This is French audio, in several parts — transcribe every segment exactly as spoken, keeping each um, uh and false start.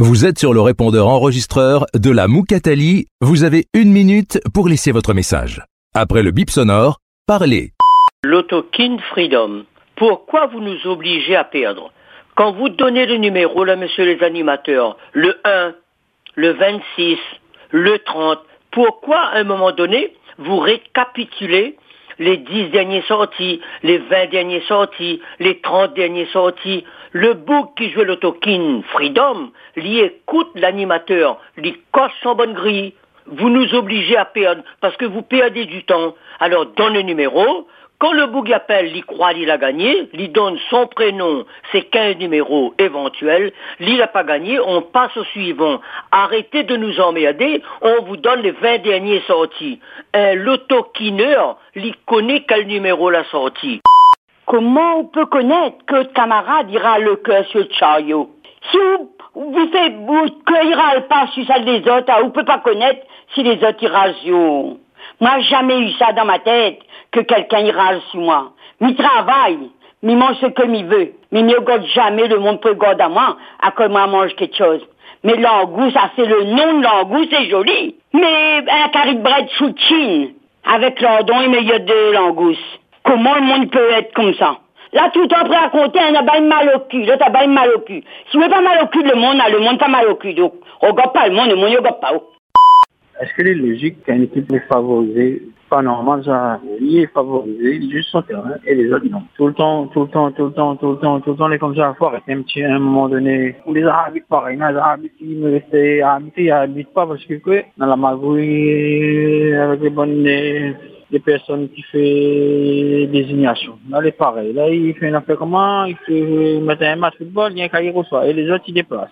Vous êtes sur le répondeur enregistreur de la Moukatali. Vous avez une minute pour laisser votre message. Après le bip sonore, parlez. L'Autokin Freedom. Pourquoi vous nous obligez à perdre? Quand vous donnez le numéro, là, messieurs les animateurs, le un, le vingt-six, le trente, pourquoi à un moment donné, vous récapitulez les dix derniers sortis, les vingt derniers sortis, les trente derniers sortis? Le bouc qui joue l'Autokin Freedom, l'y écoute l'animateur, l'y coche son bonne grille. Vous nous obligez à perdre parce que vous perdez du temps. Alors, donne le numéro. Quand le bouc appelle, l'y croit, l'y a gagné, l'y donne son prénom, ses quinze numéros éventuels, l'y n'a pas gagné, on passe au suivant. Arrêtez de nous emmerder, on vous donne les vingt derniers sortis. Un l'autokineur, l'y connaît quel numéro l'a sorti. Comment on peut connaître que le camarade ira le cœur sur le chariot? Si vous, vous faites, vous, que il râle pas sur celle des autres, hein, vous ne pouvez pas connaître si les autres ils râlent sur. Moi, j'ai jamais eu ça dans ma tête, que quelqu'un y râle sur moi. Mi travaille, mi mange ce que mi veut. Mais mi regarde jamais le monde peut regarder à moi, à que moi mange quelque chose. Mais l'angousse, ça c'est le nom de l'angousse, c'est joli. Mais un carré de bread chouchine, avec l'ordon et meilleur de l'angousse. Comment le monde peut être comme ça? Là, tout le après raconter un abaye mal au cul, l'autre abaye mal au cul. Si vous n'avez pas mal au cul, le monde a le monde pas mal au cul. Donc, on regarde pas le monde, le monde ne regarde pas. Est-ce que les logiques qu'une équipe est favorisée, pas normal, ça, il est favorisé, il juste son terrain, et les autres non. Tout le temps, tout le temps, tout le temps, tout le temps, tout le temps, les comme ça à fort, et un petit, à un moment donné, où les Arabes pareil, les Arabes qui me restaient à habiter, ils habitent pas parce que, quoi, dans la magouille, avec les bonnes, les, les personnes qui fait désignation. Là, les pareil. Là, il fait une affaire comment, il fait mettre un match de football, il y a un cahier reçoit, et les autres, ils déplacent.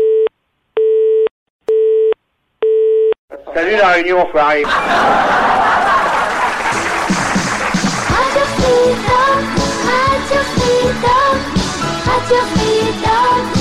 Salut la Réunion, enfoiré. Radio Freedom, Radio Freedom, Radio Freedom.